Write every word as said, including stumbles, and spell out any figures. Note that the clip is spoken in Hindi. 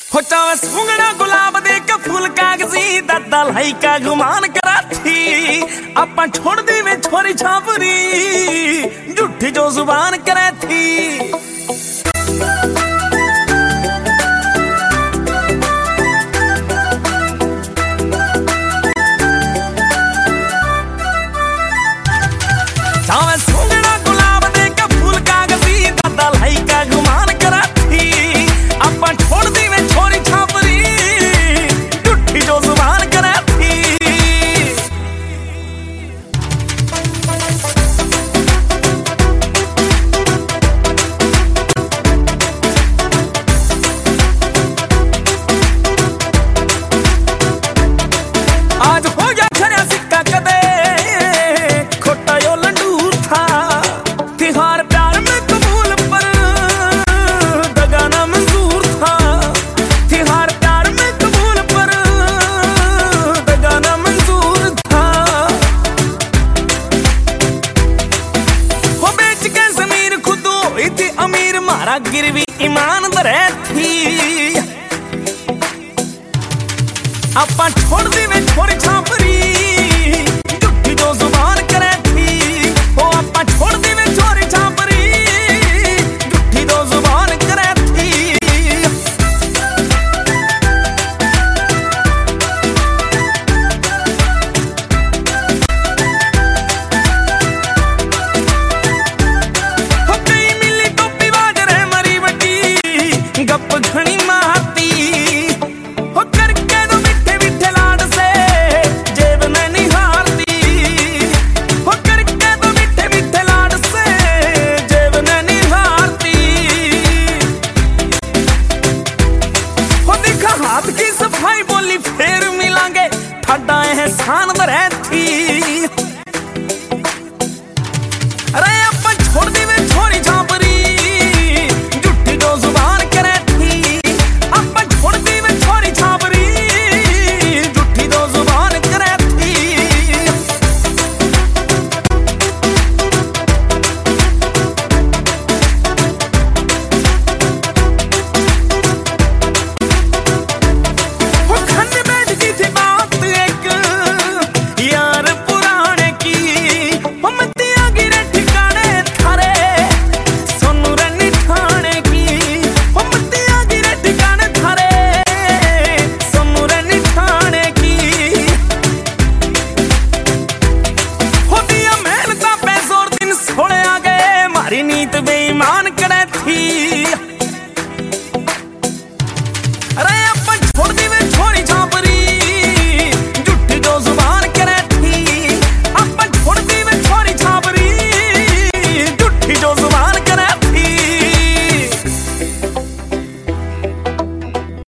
हो चावे सूंगड़ा गुलाब दे के फूल कागजी दादा लाई का गुमान करा थी अपा छोड़ दी वे छोरी छापरी झूठी जो जुबान करे थी। चावे सूंगड़ा गुलाब दे के फूल कागजी दादा लाई का गुमान करा थी अपा छोड़ दी वे छोरी छापरी झूठी जो जुबान करे थी। आज हो गया खरा सिक्का कदे खोटा यो लंडू था तिहार प्यार में कबूल पर दगाना मंजूर था। तिहार प्यार में कबूल पर दगाना मंजूर था। हो बेच के जमीन खुद हुई थी अमीर मारा गिरवी ईमान दरे थी अपा छोड़ दी वे छोरी छापरी झूठी जो जुबान करे थी। ओ अपा छोड़ दी वे छोरी छापरी झूठी जो जुबान करे थी। हो कई मिली टोपी बाज रहे मरी बटी गप घनी मारती हो करके दो मिठे मिठे लाड से जेब में निहारती। हो करके दो मिठे मिठे लाड से जेब में निहारती। हो दिखा हाथ की सफाई बोली फिर मिलांगे ठाडा एहसान दरे थी। अरे अपन छोड़ दी वे छोरी छापरी झूठी जो जुबान करे थी। अपन छोड़ दी वे छोरी छापरी झूठी जो जुबान करे थी। वो खंड बैठ गई थी बात एक यार पुराने की। वो मतिया गिरे ठिकाने थारे सोनू रनी ठाणे की। वो मतिया गिरे ठिकाने थारे सोनू रनी ठाणे की। हो दिया मेहनता पैसों और दिन सोड़े आ गए मारी नीत बेईमान करे थी। अरे